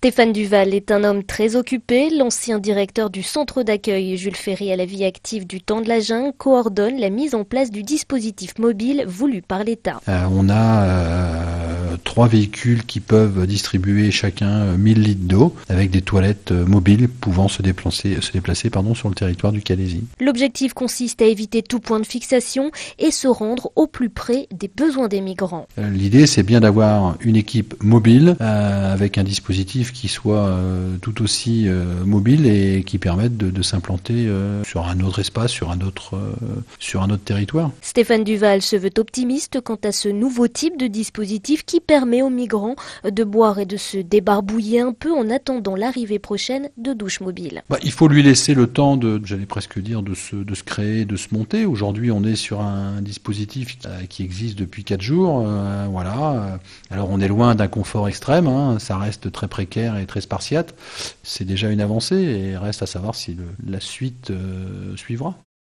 Stéphane Duval est un homme très occupé. L'ancien directeur du centre d'accueil Jules Ferry à la vie active du Temps de la Jungle coordonne la mise en place du dispositif mobile voulu par l'État. On a 3 véhicules qui peuvent distribuer chacun 1000 litres d'eau avec des toilettes mobiles pouvant se déplacer sur le territoire du Calaisis. L'objectif consiste à éviter tout point de fixation et se rendre au plus près des besoins des migrants. L'idée, c'est bien d'avoir une équipe mobile avec un dispositif qui soit tout aussi mobile et qui permette de s'implanter sur un autre espace, sur un autre territoire. Stéphane Duval se veut optimiste quant à ce nouveau type de dispositif qui permet aux migrants de boire et de se débarbouiller un peu en attendant l'arrivée prochaine de douches mobiles. Il faut lui laisser le temps j'allais presque dire, de se créer, de se monter. Aujourd'hui, on est sur un dispositif qui existe depuis 4 jours. Voilà. Alors, on est loin d'un confort extrême. Ça reste très précaire et très spartiate. C'est déjà une avancée et reste à savoir si la suite suivra.